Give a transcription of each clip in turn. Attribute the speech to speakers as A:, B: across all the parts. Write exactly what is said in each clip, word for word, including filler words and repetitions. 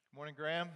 A: Morning, Graham.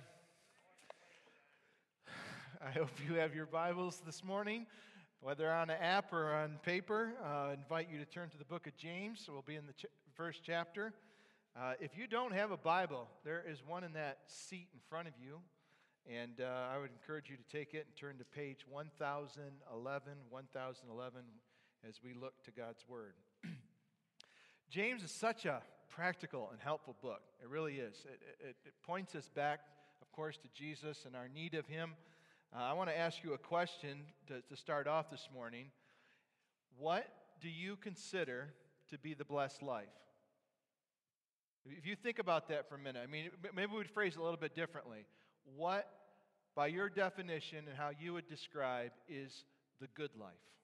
A: I hope you have your Bibles this morning, whether on an app or on paper. Uh, I invite you to turn to the book of James. We'll be in the ch- first chapter. Uh, if you don't have a Bible, there is one in that seat in front of you, and uh, I would encourage you to take it and turn to page one thousand eleven, one thousand eleven, as we look to God's Word. James is such a practical and helpful book. It really is. It, it, it points us back, of course, to Jesus and our need of Him. Uh, I want to ask you a question to, to start off this morning. What do you consider to be the blessed life? If you think about that for a minute, I mean, maybe we'd phrase it a little bit differently. What, by your definition and how you would describe, is the good life?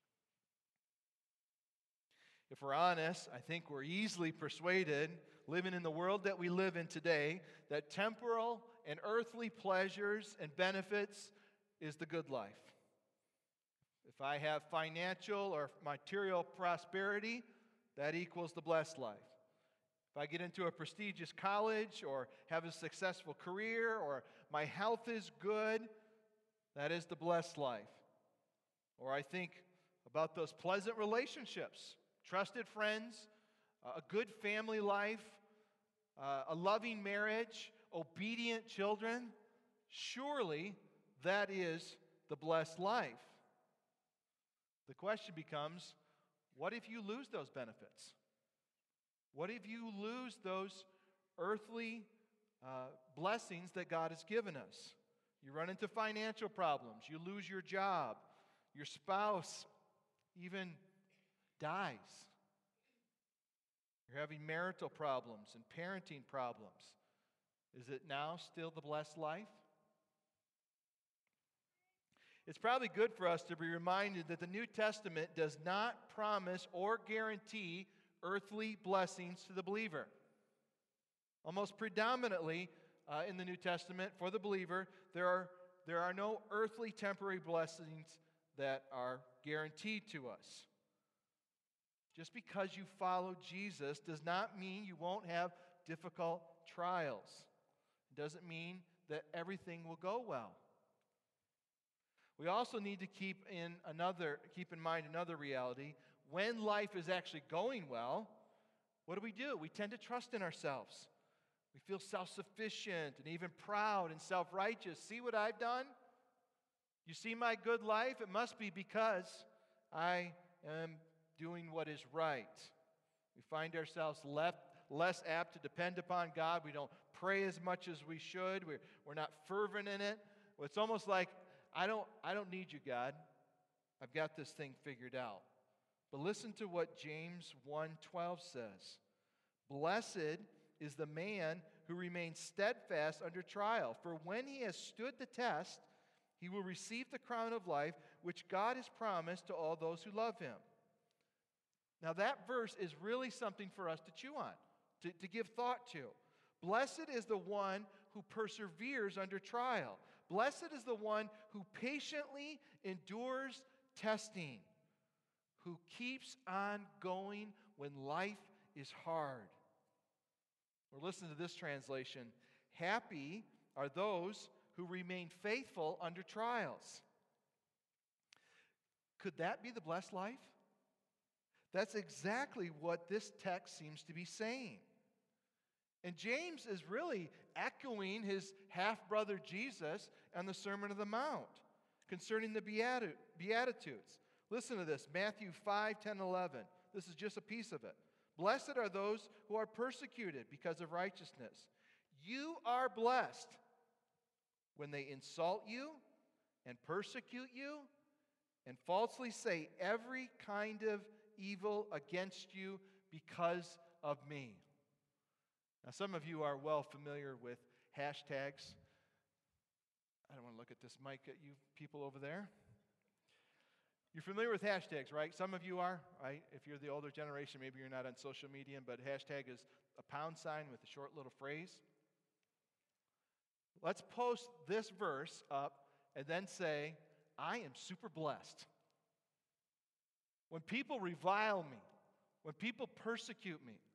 A: If we're honest, I think we're easily persuaded, living in the world that we live in today, that temporal and earthly pleasures and benefits is the good life. If I have financial or material prosperity, that equals the blessed life. If I get into a prestigious college or have a successful career or my health is good, that is the blessed life. Or I think about those pleasant relationships. Trusted friends, a good family life, uh, a loving marriage, obedient children. Surely that is the blessed life. The question becomes, what if you lose those benefits? What if you lose those earthly uh, blessings that God has given us? You run into financial problems. You lose your job. Your spouse even dies. You're having marital problems and parenting problems. Is it now still the blessed life? It's probably good for us to be reminded that the New Testament does not promise or guarantee earthly blessings to the believer. Almost predominantly uh, in the New Testament, for the believer, there are, there are no earthly temporary blessings that are guaranteed to us. Just because you follow Jesus does not mean you won't have difficult trials. It doesn't mean that everything will go well. We also need to keep in another keep in mind another reality. When life is actually going well, what do we do? We tend to trust in ourselves. We feel self-sufficient and even proud and self-righteous. See what I've done? You see my good life? It must be because I am doing what is right. We find ourselves left, less apt to depend upon God. We don't pray as much as we should. We're, we're not fervent in it. It's almost like, I don't, I don't need you, God. I've got this thing figured out. But listen to what James one twelve says. Blessed is the man who remains steadfast under trial, for when he has stood the test, he will receive the crown of life which God has promised to all those who love Him. Now that verse is really something for us to chew on, to, to give thought to. Blessed is the one who perseveres under trial. Blessed is the one who patiently endures testing, who keeps on going when life is hard. Or listen to this translation. Happy are those who remain faithful under trials. Could that be the blessed life? That's exactly what this text seems to be saying. And James is really echoing his half-brother Jesus on the Sermon on the Mount concerning the Beatitudes. Listen to this, Matthew five, ten, eleven. This is just a piece of it. Blessed are those who are persecuted because of righteousness. You are blessed when they insult you and persecute you and falsely say every kind of evil against you because of me. Now, some of you are well familiar with hashtags. I don't want to look at this mic at you people over there. You're familiar with hashtags, right? Some of you are, right? If you're the older generation, maybe you're not on social media, but hashtag is a pound sign with a short little phrase. Let's post this verse up and then say, I am super blessed. When people revile me, when people persecute me,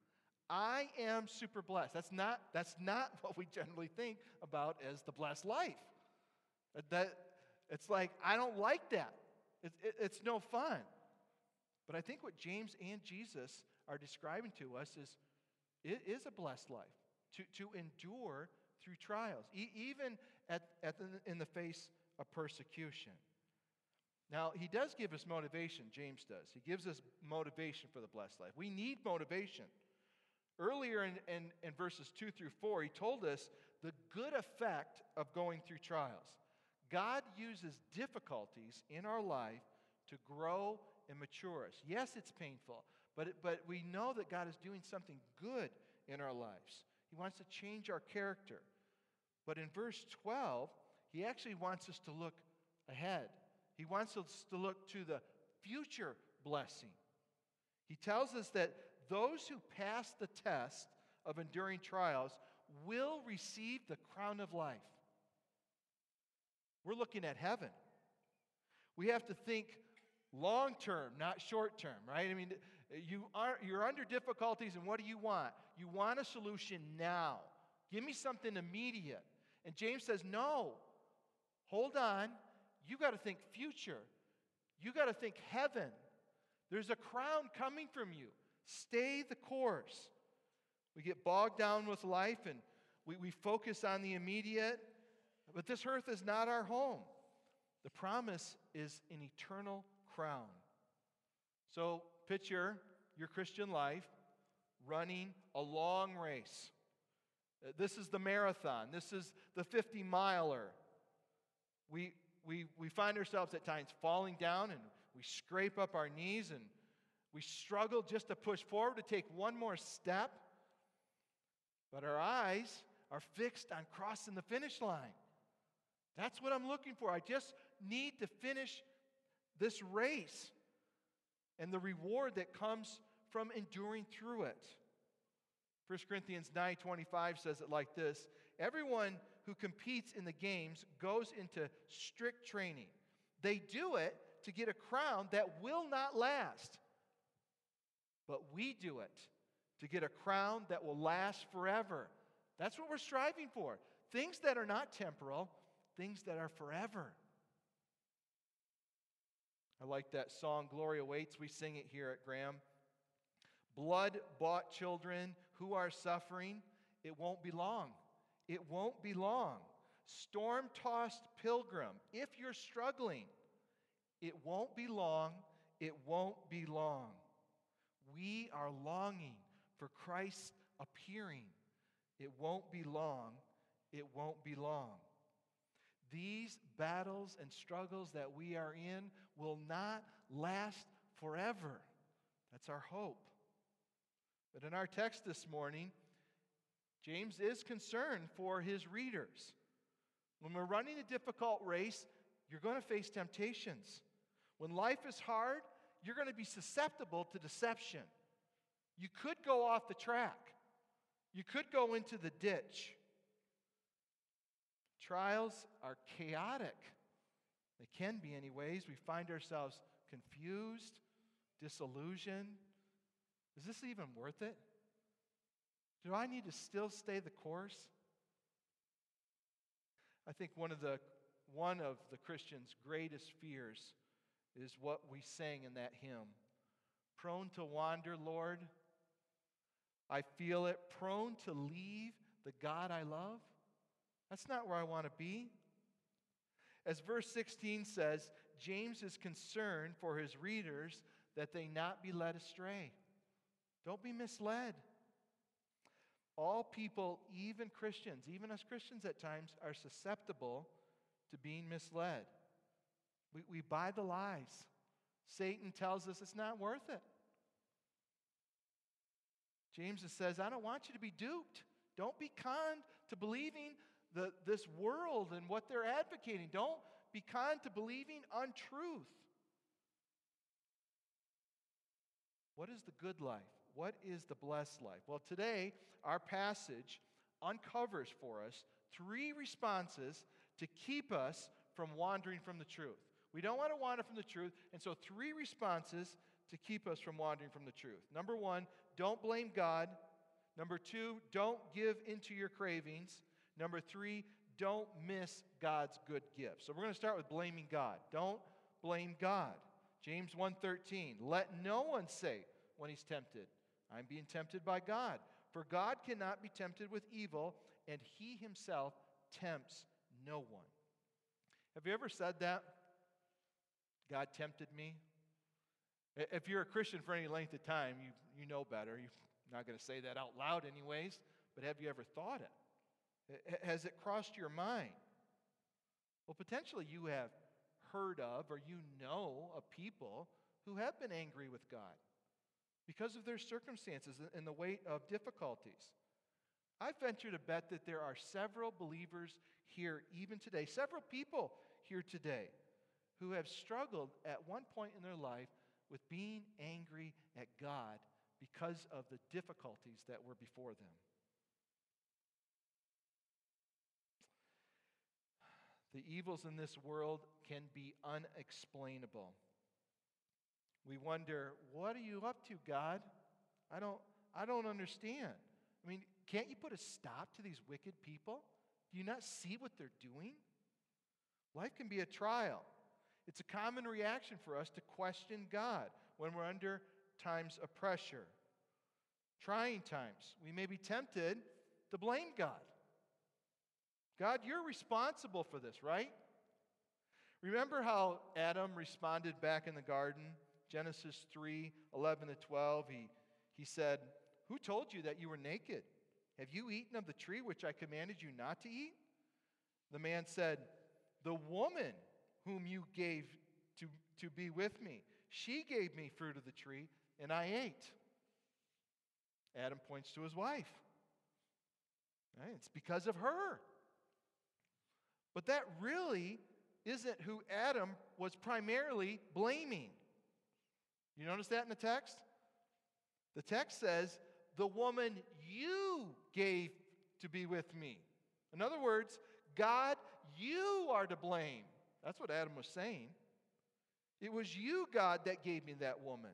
A: I am super blessed. That's not, that's not what we generally think about as the blessed life. That, it's like, I don't like that. It, it, it's no fun. But I think what James and Jesus are describing to us is, it is a blessed life. To, to endure through trials, e- even at, at the, in the face of persecution. Now, he does give us motivation, James does. He gives us motivation for the blessed life. We need motivation. Earlier in, in, in verses two through four, he told us the good effect of going through trials. God uses difficulties in our life to grow and mature us. Yes, it's painful, but, it, but we know that God is doing something good in our lives. He wants to change our character. But in verse twelve, he actually wants us to look ahead. He wants us to look to the future blessing. He tells us that those who pass the test of enduring trials will receive the crown of life. We're looking at heaven. We have to think long term, not short term, right? I mean, you are, you're under difficulties, and what do you want? You want a solution now. Give me something immediate. And James says, no, hold on. You got to think future. You got to think heaven. There's a crown coming from you. Stay the course. We get bogged down with life, and we, we focus on the immediate, but this earth is not our home. The promise is an eternal crown. So picture your Christian life running a long race. This is the marathon. This is the fifty-miler. We, we, we find ourselves at times falling down, and we scrape up our knees, and we struggle just to push forward, to take one more step. But our eyes are fixed on crossing the finish line. That's what I'm looking for. I just need to finish this race and the reward that comes from enduring through it. First Corinthians nine twenty-five says it like this: everyone who competes in the games goes into strict training. They do it to get a crown that will not last. But we do it to get a crown that will last forever. That's what we're striving for. Things that are not temporal, things that are forever. I like that song, Glory Awaits. We sing it here at Graham. Blood-bought children who are suffering, it won't be long. It won't be long. Storm-tossed pilgrim, if you're struggling, it won't be long. It won't be long. We are longing for Christ's appearing. It won't be long. It won't be long. These battles and struggles that we are in will not last forever. That's our hope. But in our text this morning, James is concerned for his readers. When we're running a difficult race, you're going to face temptations. When life is hard, you're going to be susceptible to deception. You could go off the track. You could go into the ditch. Trials are chaotic. They can be anyways. We find ourselves confused, disillusioned. Is this even worth it? Do I need to still stay the course? I think one of the one of the Christian's greatest fears is what we sang in that hymn. Prone to wander, Lord. I feel it. Prone to leave the God I love. That's not where I want to be. As verse sixteen says, James is concerned for his readers that they not be led astray. Don't be misled. All people, even Christians, even us Christians at times, are susceptible to being misled. We, we buy the lies. Satan tells us it's not worth it. James says, I don't want you to be duped. Don't be conned to believing the, this world and what they're advocating. Don't be conned to believing untruth. What is the good life? What is the blessed life? Well, today, our passage uncovers for us three responses to keep us from wandering from the truth. We don't want to wander from the truth, and so three responses to keep us from wandering from the truth. Number one, don't blame God. Number two, don't give into your cravings. Number three, don't miss God's good gifts. So we're going to start with blaming God. Don't blame God. James one thirteen, let no one say when he's tempted, I'm being tempted by God. For God cannot be tempted with evil, and he himself tempts no one. Have you ever said that? God tempted me? If you're a Christian for any length of time, you, you know better. You're not going to say that out loud anyways, but have you ever thought it? Has it crossed your mind? Well, potentially you have heard of or you know of people who have been angry with God because of their circumstances and the weight of difficulties. I venture to bet that there are several believers here even today, several people here today who have struggled at one point in their life with being angry at God because of the difficulties that were before them. The evils in this world can be unexplainable. We wonder, what are you up to, God? I don't, I don't understand. I mean, can't you put a stop to these wicked people? Do you not see what they're doing? Life can be a trial. It's a common reaction for us to question God when we're under times of pressure. Trying times, we may be tempted to blame God. God, you're responsible for this, right? Remember how Adam responded back in the garden? Genesis three, eleven to twelve. He, he said, who told you that you were naked? Have you eaten of the tree which I commanded you not to eat? The man said, the woman whom you gave to, to be with me, she gave me fruit of the tree, and I ate. Adam points to his wife. Right? It's because of her. But that really isn't who Adam was primarily blaming. You notice that in the text? The text says, the woman you gave to be with me. In other words, God, you are to blame. That's what Adam was saying. It was you, God, that gave me that woman.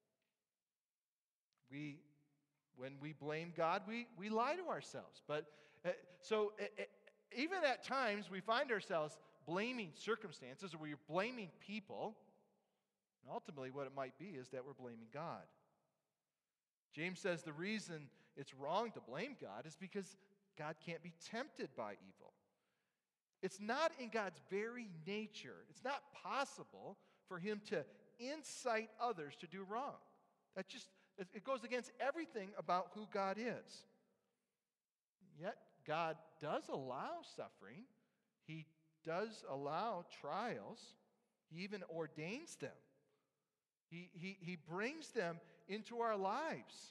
A: We, when we blame God, we, we lie to ourselves. But uh, so uh, even at times we find ourselves blaming circumstances or we're blaming people. And ultimately what it might be is that we're blaming God. James says the reason it's wrong to blame God is because God can't be tempted by evil. It's not in God's very nature. It's not possible for him to incite others to do wrong. That just, it goes against everything about who God is. Yet God does allow suffering. He does allow trials. He even ordains them. He, he, he brings them into our lives.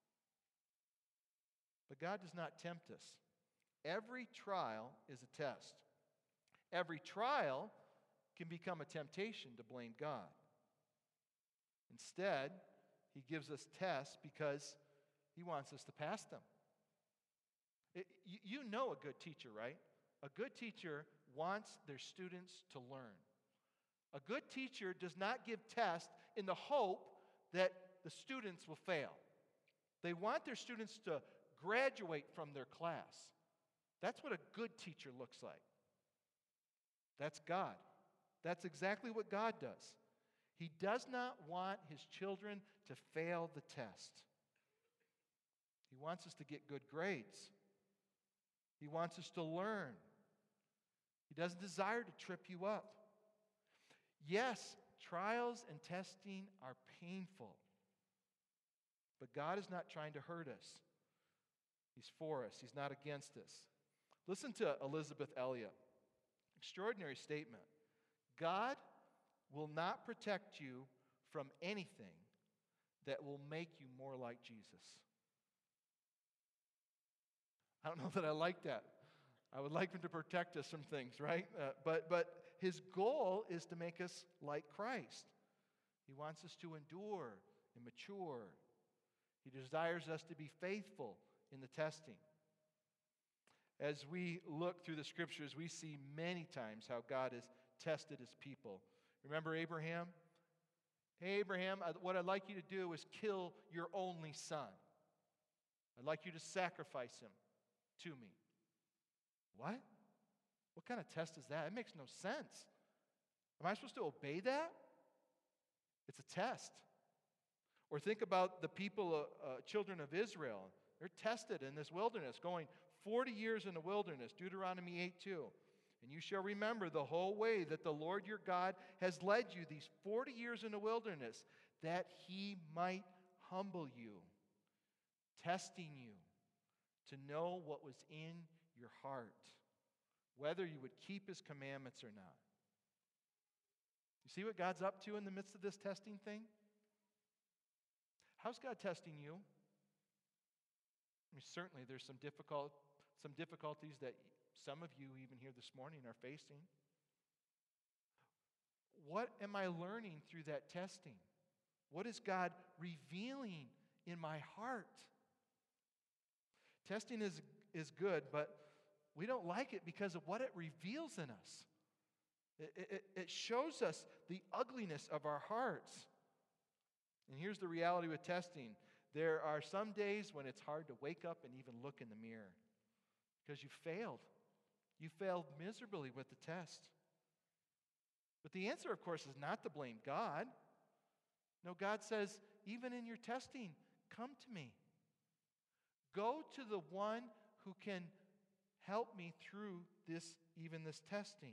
A: But God does not tempt us. Every trial is a test. Every trial can become a temptation to blame God. Instead, he gives us tests because he wants us to pass them. It, you, you know a good teacher, right? A good teacher wants their students to learn. A good teacher does not give tests in the hope that the students will fail. They want their students to graduate from their class. That's what a good teacher looks like. That's God. That's exactly what God does. He does not want his children to fail the test. He wants us to get good grades. He wants us to learn. He doesn't desire to trip you up. Yes, trials and testing are painful. But God is not trying to hurt us. He's for us. He's not against us. Listen to Elizabeth Elliot. Extraordinary statement. God will not protect you from anything that will make you more like Jesus. I don't know that I like that. I would like him to protect us from things, right? Uh, but, but his goal is to make us like Christ. He wants us to endure and mature. He desires us to be faithful in the testing. As we look through the scriptures, we see many times how God has tested his people. Remember Abraham? Hey, Abraham, what I'd like you to do is kill your only son. I'd like you to sacrifice him to me. What? What kind of test is that? It makes no sense. Am I supposed to obey that? It's a test. Or think about the people, uh, uh, children of Israel. They're tested in this wilderness, going forty years in the wilderness, Deuteronomy eight two. And you shall remember the whole way that the Lord your God has led you these forty years in the wilderness, that he might humble you, testing you to know what was in your heart, whether you would keep his commandments or not. You see what God's up to in the midst of this testing thing? How's God testing you? I mean, certainly there's some difficult, some difficulties that some of you even here this morning are facing. What am I learning through that testing? What is God revealing in my heart? Testing is, is good, but we don't like it because of what it reveals in us. It, it, it shows us the ugliness of our hearts. And here's the reality with testing. There are some days when it's hard to wake up and even look in the mirror because you failed. You failed miserably with the test. But the answer, of course, is not to blame God. No, God says, even in your testing, come to me. Go to the one who can help me through this, even this testing.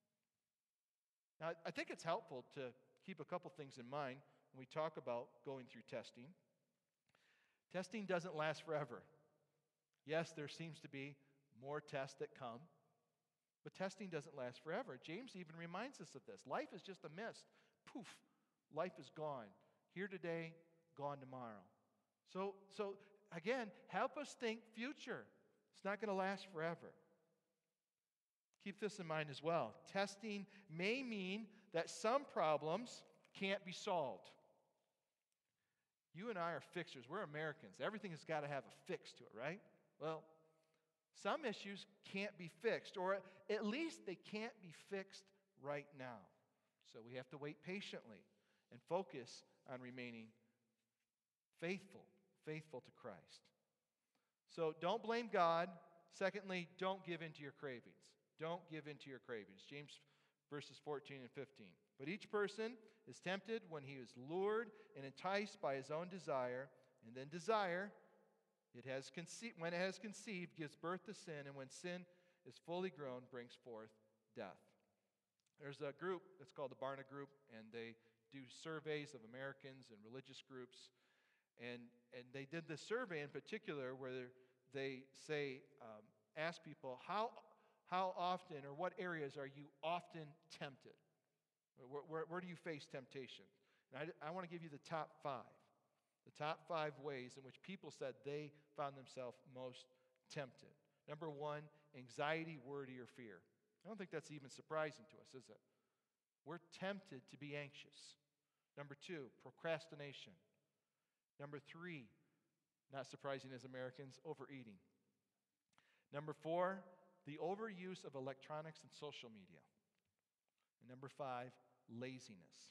A: Now, I think it's helpful to keep a couple things in mind when we talk about going through testing. Testing doesn't last forever. Yes, there seems to be more tests that come, but testing doesn't last forever. James even reminds us of this. Life is just a mist. Poof, life is gone. Here today, gone tomorrow. So, so again, help us think future. It's not going to last forever. Keep this in mind as well. Testing may mean that some problems can't be solved. You and I are fixers. We're Americans. Everything has got to have a fix to it, right? Well, some issues can't be fixed, or at least they can't be fixed right now. So we have to wait patiently and focus on remaining faithful, faithful to Christ. So don't blame God. Secondly, don't give in to your cravings. Don't give in to your cravings. James verses fourteen and fifteen. But each person is tempted when he is lured and enticed by his own desire, and then desire, it has conce- when it has conceived, gives birth to sin, and when sin is fully grown, brings forth death. There's a group that's called the Barna Group, and they do surveys of Americans and religious groups, and, and they did this survey in particular where they say, um, ask people, how, how often or what areas are you often tempted? Where, where, where do you face temptation? And I, I want to give you the top five. The top five ways in which people said they found themselves most tempted. Number one, anxiety, worry, or fear. I don't think that's even surprising to us, is it? We're tempted to be anxious. Number two, procrastination. Number three, not surprising as Americans, overeating. Number four, the overuse of electronics and social media. And number five, laziness.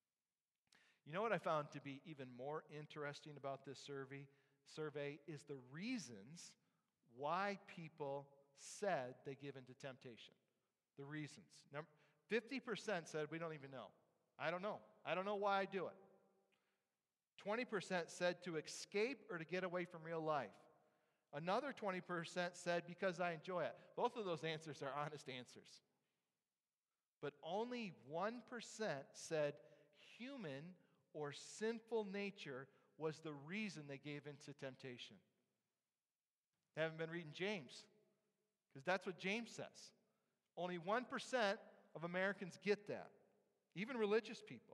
A: You know what I found to be even more interesting about this survey, survey is the reasons why people said they give into temptation. The reasons. Number, fifty percent said, we don't even know. I don't know. I don't know why I do it. twenty percent said to escape or to get away from real life. Another twenty percent said because I enjoy it. Both of those answers are honest answers. But only one percent said human or sinful nature was the reason they gave into temptation. They haven't been reading James, because that's what James says. Only one percent of Americans get that, even religious people.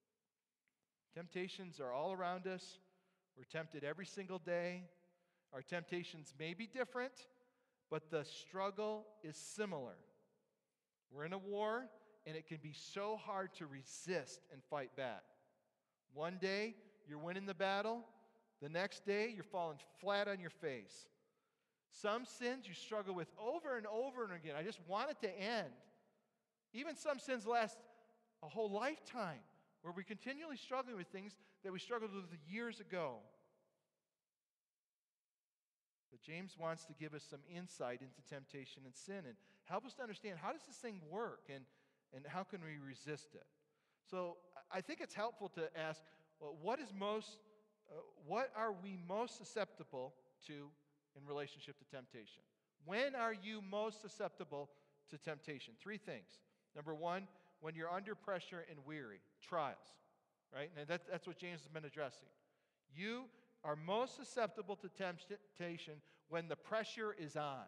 A: Temptations are all around us. We're tempted every single day. Our temptations may be different, but the struggle is similar. We're in a war, and it can be so hard to resist and fight back. One day, you're winning the battle. The next day, you're falling flat on your face. Some sins you struggle with over and over and again. I just want it to end. Even some sins last a whole lifetime, where we're continually struggling with things that we struggled with years ago. But James wants to give us some insight into temptation and sin and help us to understand, how does this thing work, and, and how can we resist it? So I think it's helpful to ask, well, what is most, uh, what are we most susceptible to in relationship to temptation? When are you most susceptible to temptation? Three things. Number one, when you're under pressure and weary, trials, right? And that, that's what James has been addressing. You are most susceptible to temptation when the pressure is on.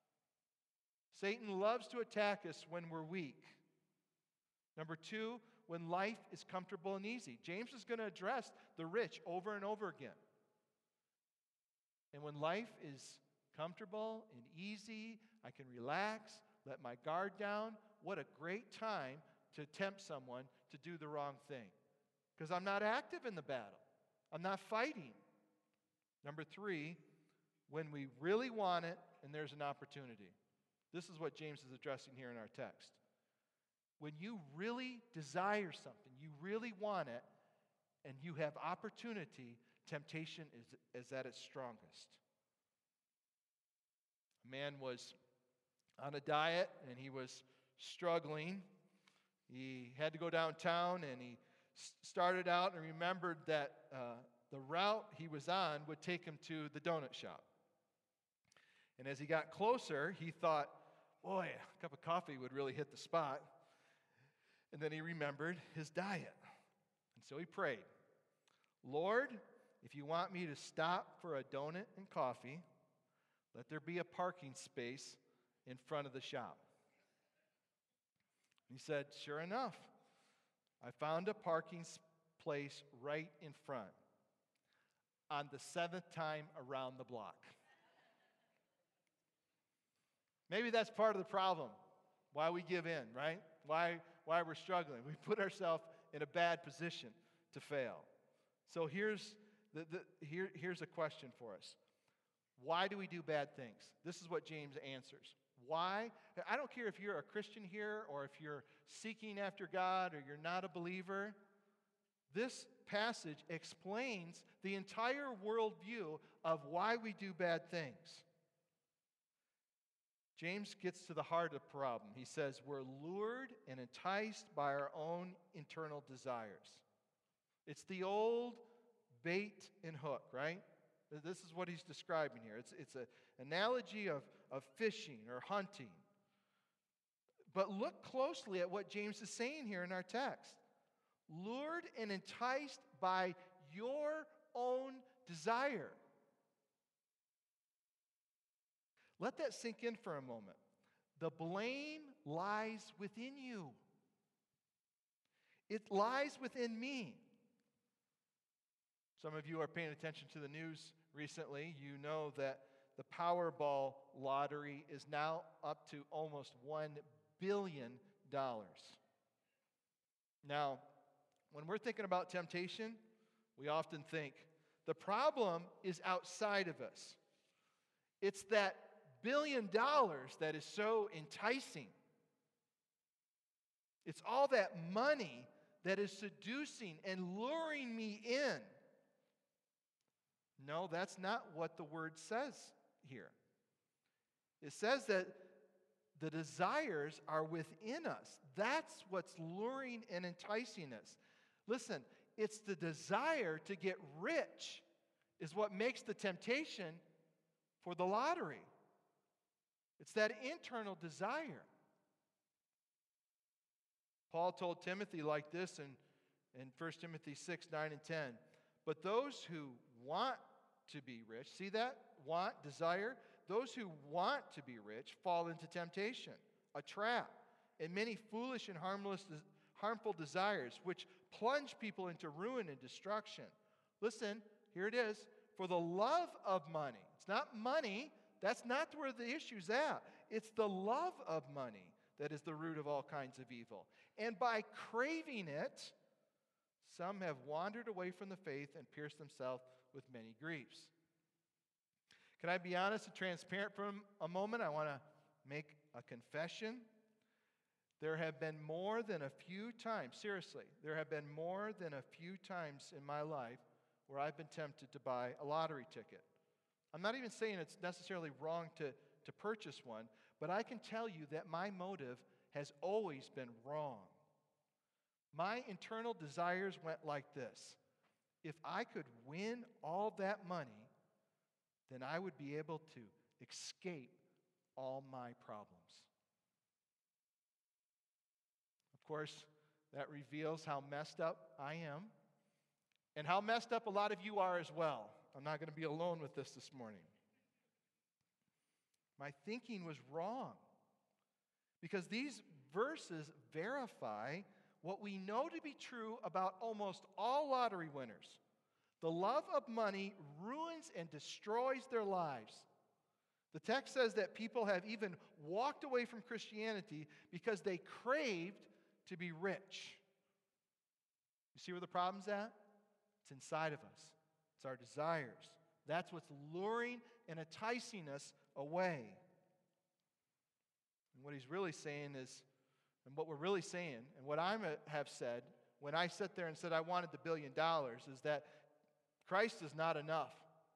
A: Satan loves to attack us when we're weak. Number two, when life is comfortable and easy. James is going to address the rich over and over again. And when life is comfortable and easy, I can relax, let my guard down. What a great time to tempt someone to do the wrong thing. Because I'm not active in the battle. I'm not fighting. Number three, when we really want it and there's an opportunity. This is what James is addressing here in our text. When you really desire something, you really want it, and you have opportunity, temptation is, is at its strongest. A man was on a diet and he was struggling. He had to go downtown, and he started out and remembered that uh, the route he was on would take him to the donut shop. And as he got closer, he thought, boy, a cup of coffee would really hit the spot. And then he remembered his diet. And so he prayed, Lord, if you want me to stop for a donut and coffee, let there be a parking space in front of the shop. He said, sure enough, I found a parking place right in front on the seventh time around the block. Maybe that's part of the problem, why we give in, right? Why, why we're struggling. We put ourselves in a bad position to fail. So here's, the, the, here, here's a question for us. Why do we do bad things? This is what James answers. Why? I don't care if you're a Christian here or if you're seeking after God or you're not a believer. This passage explains the entire worldview of why we do bad things. James gets to the heart of the problem. He says, we're lured and enticed by our own internal desires. It's the old bait and hook, right? This is what he's describing here. It's, it's an analogy of, of fishing or hunting. But look closely at what James is saying here in our text. Lured and enticed by your own desire. Let that sink in for a moment. The blame lies within you. It lies within me. Some of you are paying attention to the news recently. You know that the Powerball lottery is now up to almost one billion dollars. Now, when we're thinking about temptation, we often think the problem is outside of us. It's that billion dollars that is so enticing. It's all that money that is seducing and luring me in. No, that's not what the word says here. It says that the desires are within us. That's what's luring and enticing us. Listen, it's the desire to get rich is what makes the temptation for the lottery. It's that internal desire. Paul told Timothy like this in, in First Timothy six, nine, and ten. But those who want to be rich, see that? Want, desire. Those who want to be rich fall into temptation, a trap, and many foolish and harmless, harmful desires, which plunge people into ruin and destruction. Listen, here it is. For the love of money. It's not money. That's not where the issue's at. It's the love of money that is the root of all kinds of evil. And by craving it, some have wandered away from the faith and pierced themselves with many griefs. Can I be honest and transparent for a moment? I want to make a confession. There have been more than a few times, seriously, there have been more than a few times in my life where I've been tempted to buy a lottery ticket. I'm not even saying it's necessarily wrong to, to purchase one, but I can tell you that my motive has always been wrong. My internal desires went like this. If I could win all that money, then I would be able to escape all my problems. Of course, that reveals how messed up I am and how messed up a lot of you are as well. I'm not going to be alone with this this morning. My thinking was wrong because these verses verify what we know to be true about almost all lottery winners. The love of money ruins and destroys their lives. The text says that people have even walked away from Christianity because they craved to be rich. You see where the problem's at? It's inside of us. It's our desires. That's what's luring and enticing us away. And what he's really saying is, and what we're really saying, and what I have said when I sat there and said I wanted the billion dollars, is that Christ is not enough.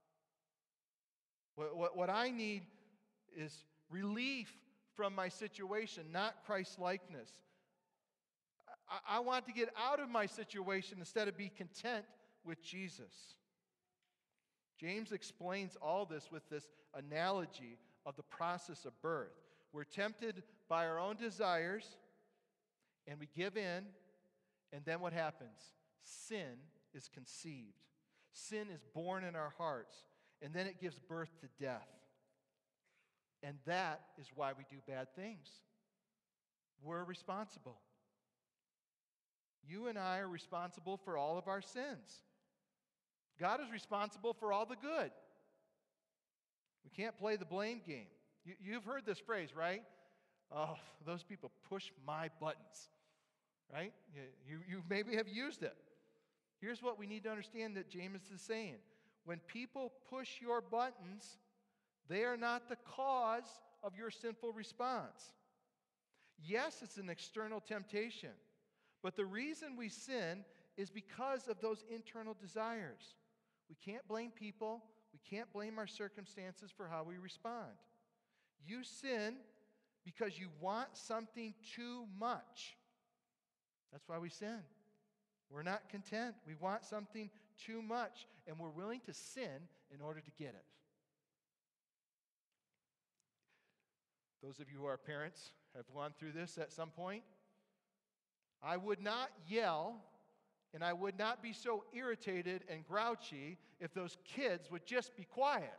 A: What, what, what I need is relief from my situation, not Christ-likeness. I, I want to get out of my situation instead of be content with Jesus. James explains all this with this analogy of the process of birth. We're tempted by our own desires, and we give in, and then what happens? Sin is conceived. Sin is born in our hearts, and then it gives birth to death. And that is why we do bad things. We're responsible. You and I are responsible for all of our sins. God is responsible for all the good. We can't play the blame game. You, you've heard this phrase, right? Oh, those people push my buttons, right? You, you, you maybe have used it. Here's what we need to understand that James is saying. When people push your buttons, they are not the cause of your sinful response. Yes, it's an external temptation, but the reason we sin is because of those internal desires. We can't blame people. We can't blame our circumstances for how we respond. You sin because you want something too much. That's why we sin. We're not content. We want something too much, and we're willing to sin in order to get it. Those of you who are parents have gone through this at some point. I would not yell, and I would not be so irritated and grouchy if those kids would just be quiet.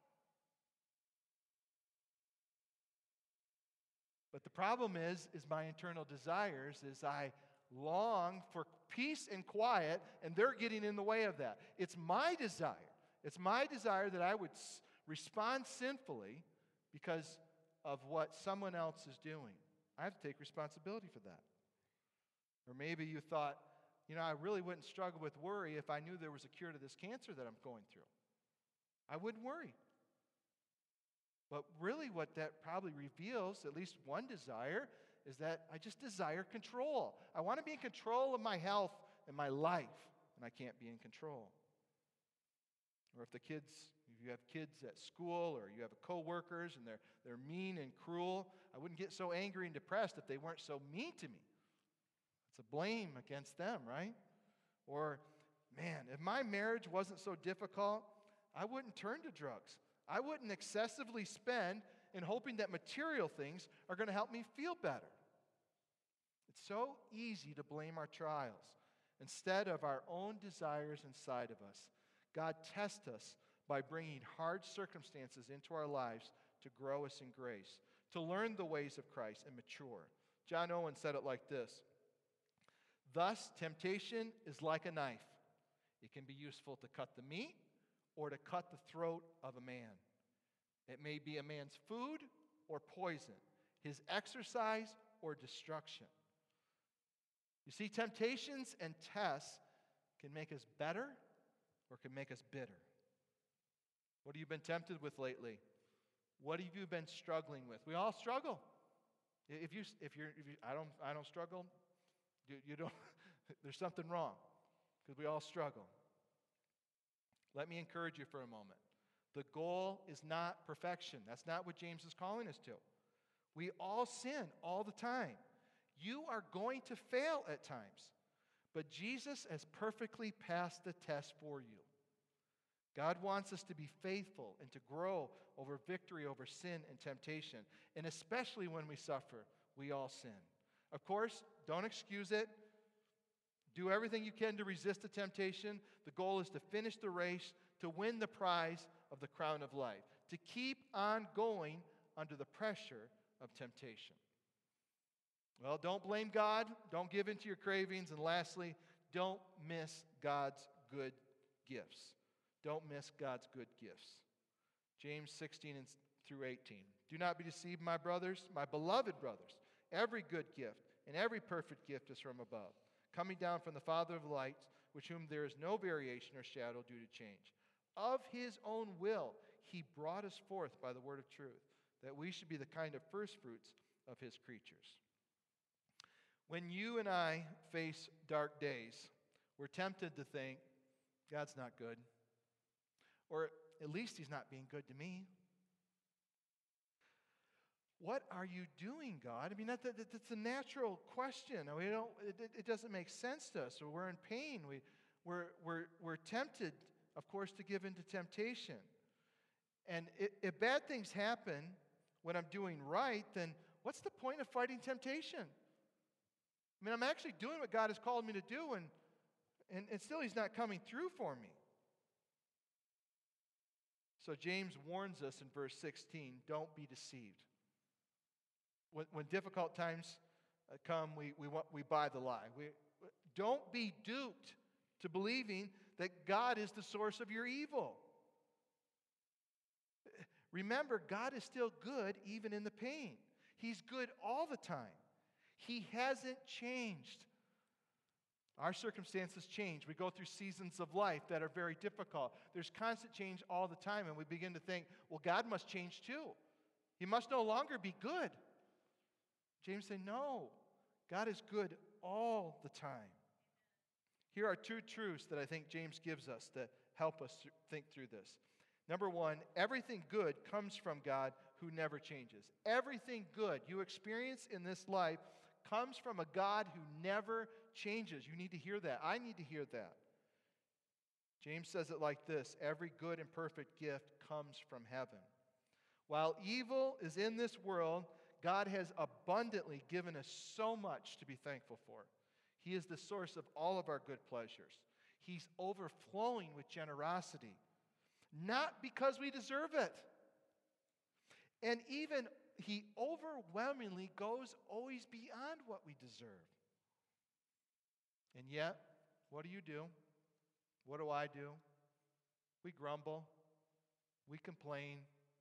A: But the problem is, is my internal desires is I long for peace and quiet, and they're getting in the way of that. It's my desire. It's my desire that I would s- respond sinfully because of what someone else is doing. I have to take responsibility for that. Or maybe you thought, you know, I really wouldn't struggle with worry if I knew there was a cure to this cancer that I'm going through. I wouldn't worry. But really what that probably reveals, at least one desire, is that I just desire control. I want to be in control of my health and my life, and I can't be in control. Or if the kids, if you have kids at school or you have coworkers and they're, they're mean and cruel, I wouldn't get so angry and depressed if they weren't so mean to me. It's a blame against them, right? Or, man, if my marriage wasn't so difficult, I wouldn't turn to drugs. I wouldn't excessively spend in hoping that material things are going to help me feel better. It's so easy to blame our trials instead of our own desires inside of us. God tests us by bringing hard circumstances into our lives to grow us in grace, to learn the ways of Christ and mature. John Owen said it like this: thus, temptation is like a knife. It can be useful to cut the meat or to cut the throat of a man. It may be a man's food or poison, his exercise or destruction. You see, temptations and tests can make us better or can make us bitter. What have you been tempted with lately? What have you been struggling with? We all struggle. If you, if you're, if you, I don't, I don't struggle. You, you don't. There's something wrong because we all struggle. Let me encourage you for a moment. The goal is not perfection. That's not what James is calling us to. We all sin all the time. You are going to fail at times, but Jesus has perfectly passed the test for you. God wants us to be faithful and to grow over victory over sin and temptation, and especially when we suffer, we all sin. Of course, don't excuse it. Do everything you can to resist the temptation. The goal is to finish the race, to win the prize of the crown of life, to keep on going under the pressure of temptation. Well, don't blame God. Don't give in to your cravings. And lastly, don't miss God's good gifts. Don't miss God's good gifts. James sixteen and through eighteen. Do not be deceived, my brothers, my beloved brothers. Every good gift and every perfect gift is from above, coming down from the Father of lights, with whom there is no variation or shadow due to change. Of his own will, he brought us forth by the word of truth, that we should be the kind of firstfruits of his creatures. When you and I face dark days, we're tempted to think, God's not good. Or at least he's not being good to me. What are you doing, God? I mean, that, that, that's a natural question. We don't, it, it doesn't make sense to us. So we're in pain. We, we're, we're, we're tempted, of course, to give in to temptation. And it, if bad things happen when I'm doing right, then what's the point of fighting temptation? I mean, I'm actually doing what God has called me to do, and, and, and still he's not coming through for me. So James warns us in verse sixteen, don't be deceived. When, when difficult times come, we, we, want, we buy the lie. We, don't be duped to believing that God is the source of your evil. Remember, God is still good even in the pain. He's good all the time. He hasn't changed. Our circumstances change. We go through seasons of life that are very difficult. There's constant change all the time, and we begin to think, well, God must change too. He must no longer be good. James said, no, God is good all the time. Here are two truths that I think James gives us that help us th- think through this. Number one, everything good comes from God who never changes. Everything good you experience in this life comes from a God who never changes. You need to hear that. I need to hear that. James says it like this: every good and perfect gift comes from heaven. While evil is in this world, God has abundantly given us so much to be thankful for. He is the source of all of our good pleasures. He's overflowing with generosity, not because we deserve it. And even he overwhelmingly goes always beyond what we deserve. And yet, what do you do? What do I do? We grumble. We complain.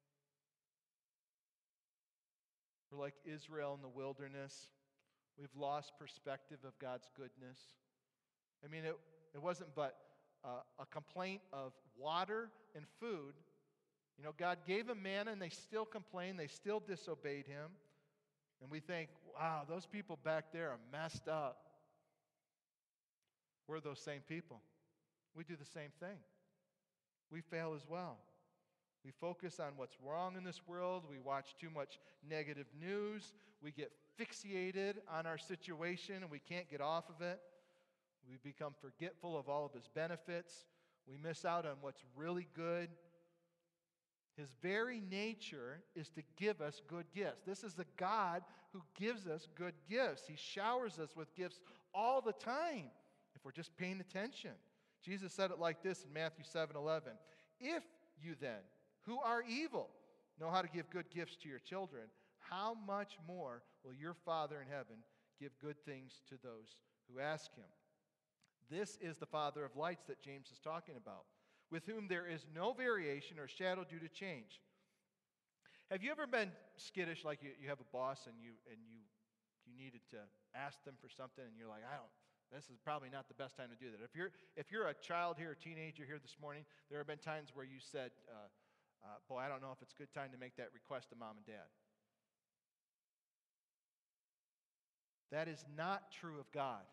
A: We're like Israel in the wilderness. We've lost perspective of God's goodness. I mean, it, it wasn't but uh, a complaint of water and food. You know, God gave them manna and they still complained. They still disobeyed him. And we think, wow, those people back there are messed up. We're those same people. We do the same thing. We fail as well. We focus on what's wrong in this world. We watch too much negative news. We get fixated on our situation and we can't get off of it. We become forgetful of all of his benefits. We miss out on what's really good. His very nature is to give us good gifts. This is the God who gives us good gifts. He showers us with gifts all the time if we're just paying attention. Jesus said it like this in Matthew seven eleven. If you then, who are evil, know how to give good gifts to your children, how much more will your Father in heaven give good things to those who ask him? This is the Father of lights that James is talking about, with whom there is no variation or shadow due to change. Have you ever been skittish, like you, you have a boss and you and you you needed to ask them for something and you're like, I don't, this is probably not the best time to do that. If you're if you're a child here, a teenager here this morning, there have been times where you said, uh, uh, boy, I don't know if it's a good time to make that request to mom and dad. That is not true of God.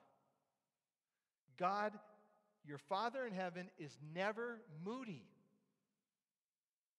A: God, your Father in heaven, is never moody.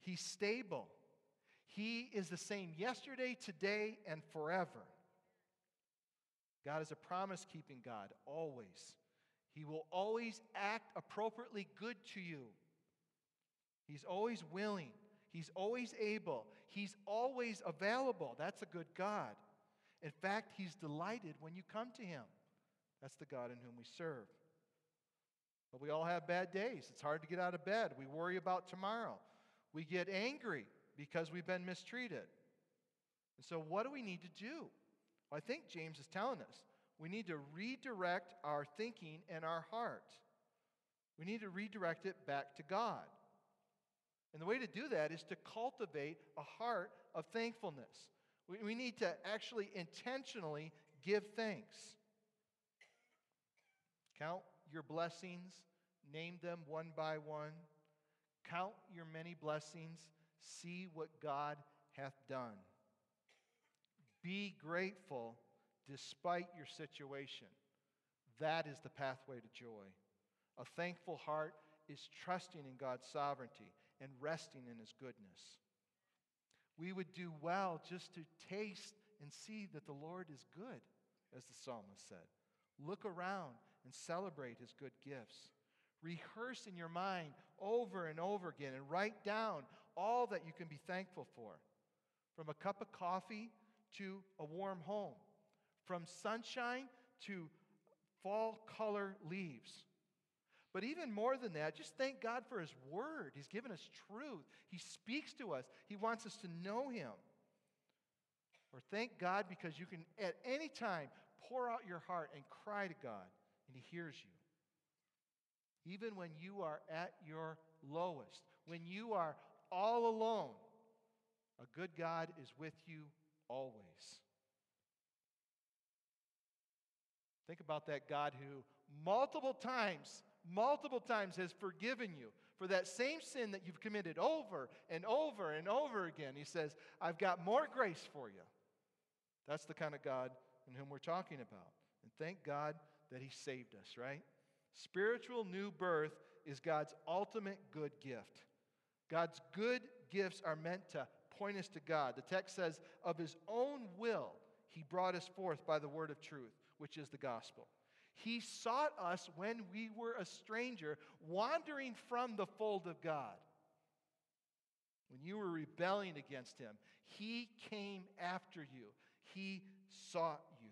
A: He's stable. He is the same yesterday, today, and forever. God is a promise-keeping God, always. He will always act appropriately good to you. He's always willing. He's always able. He's always available. That's a good God. In fact, He's delighted when you come to Him. That's the God in whom we serve. But we all have bad days. It's hard to get out of bed. We worry about tomorrow. We get angry because we've been mistreated. And so what do we need to do? Well, I think James is telling us we need to redirect our thinking and our heart. We need to redirect it back to God. And the way to do that is to cultivate a heart of thankfulness. We, we need to actually intentionally give thanks. Count your blessings, name them one by one. Count your many blessings, see what God hath done. Be grateful despite your situation. That is the pathway to joy. A thankful heart is trusting in God's sovereignty and resting in His goodness. We would do well just to taste and see that the Lord is good, as the psalmist said. Look around and celebrate His good gifts. Rehearse in your mind over and over again and write down all that you can be thankful for. From a cup of coffee to a warm home. From sunshine to fall color leaves. But even more than that, just thank God for His Word. He's given us truth. He speaks to us. He wants us to know Him. Or thank God because you can at any time pour out your heart and cry to God, and He hears you. Even when you are at your lowest, when you are all alone, a good God is with you always. Think about that God who multiple times, multiple times has forgiven you for that same sin that you've committed over and over and over again. He says, I've got more grace for you. That's the kind of God in whom we're talking about. And thank God that He saved us, right? Spiritual new birth is God's ultimate good gift. God's good gifts are meant to point us to God. The text says, of His own will, He brought us forth by the word of truth, which is the gospel. He sought us when we were a stranger, wandering from the fold of God. When you were rebelling against Him, He came after you. He sought you.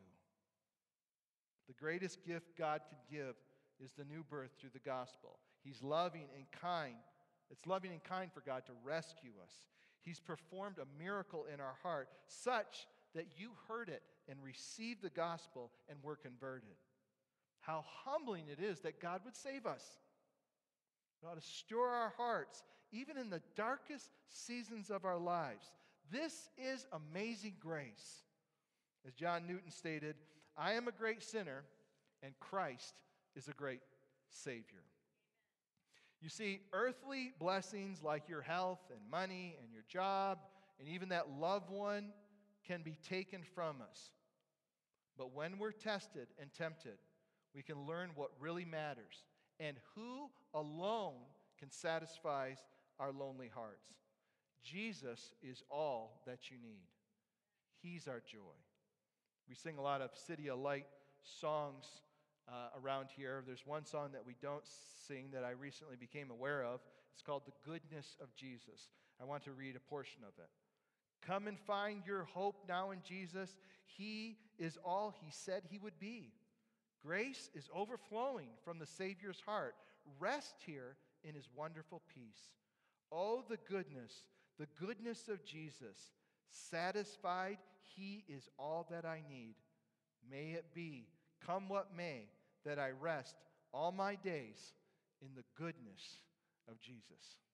A: The greatest gift God could give is the new birth through the gospel. He's loving and kind. It's loving and kind for God to rescue us. He's performed a miracle in our heart such that you heard it and received the gospel and were converted. How humbling it is that God would save us. It ought to stir our hearts, even in the darkest seasons of our lives. This is amazing grace. As John Newton stated, I am a great sinner, and Christ is a great Savior. You see, earthly blessings like your health and money and your job and even that loved one can be taken from us. But when we're tested and tempted, we can learn what really matters and who alone can satisfy our lonely hearts. Jesus is all that you need. He's our joy. We sing a lot of City of Light songs uh, around here. There's one song that we don't sing that I recently became aware of. It's called The Goodness of Jesus. I want to read a portion of it. Come and find your hope now in Jesus. He is all He said He would be. Grace is overflowing from the Savior's heart. Rest here in His wonderful peace. Oh, the goodness, the goodness of Jesus. Satisfied, He is all that I need. May it be, come what may, that I rest all my days in the goodness of Jesus.